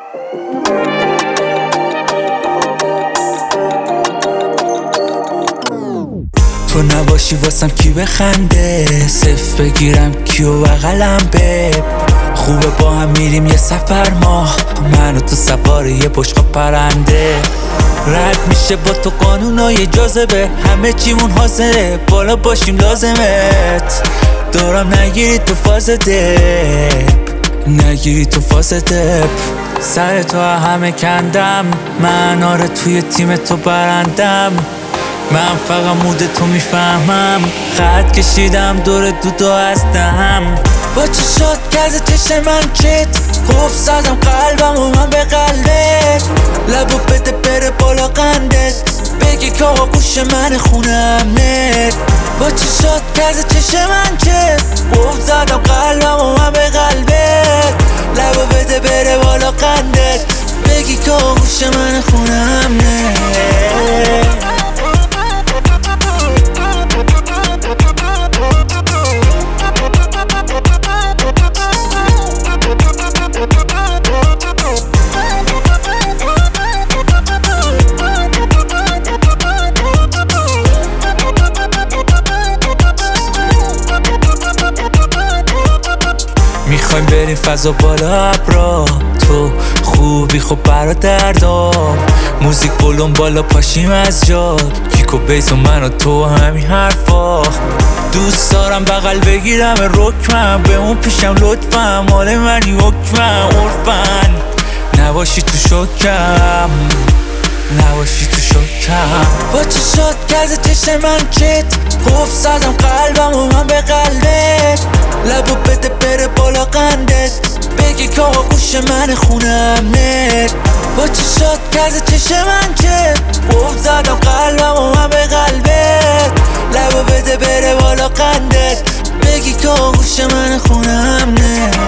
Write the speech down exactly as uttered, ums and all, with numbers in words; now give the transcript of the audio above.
تو نباشی واسم کی بخنده، صف بگیرم کیو بغلم به خوبه با هم میریم یه سفر ماه، من و تو سوار یه بشقا پرنده. رد میشه با تو قانونای جاذبه، همه چیمون حاضره بالا باشیم لازمت. دارم نگیری تو فاز دپ، نگیری تو فاز دپ. سر تو همه کندم من، آره توی تیم تو برندم. من فقط مود تو میفهمم، خط کشیدم دور دودو هستم. با چشات گرز چشم من چت قف زدم قلبم و من به قلبت. لبو بده بره بالا قندت، بگی که آقا گوش من خونم نت. با چشات گرز چشم من چت قف زدم قلبم و من به قلبت. لبو بده بره بالا قندت، بگی که آقا گوش من خونم نت. میخوایم بریم فضا بالا ابرا، تو خوبی خب برادردار. موزیک بولون بالا پاشیم از جاد، کیک و بیس و من و تو همین حرفا. دوست دارم بغل بگیرم رکمم، به اون پیشم لطفم، مال منی حکمم عرفن. نباشی تو شکم، نباشی تو شکم. با چشات گرز چشم من چت قف زدم قلبم و من به قلبت. لبو بده بره بالا قندت، بگی که آقا گوش من خونم نت. با چشات گرز چشم من چت قف زدم قلبم و من به قلبت. لبو بده بره بالا قندت، بگی که آقا گوش من خونم نت.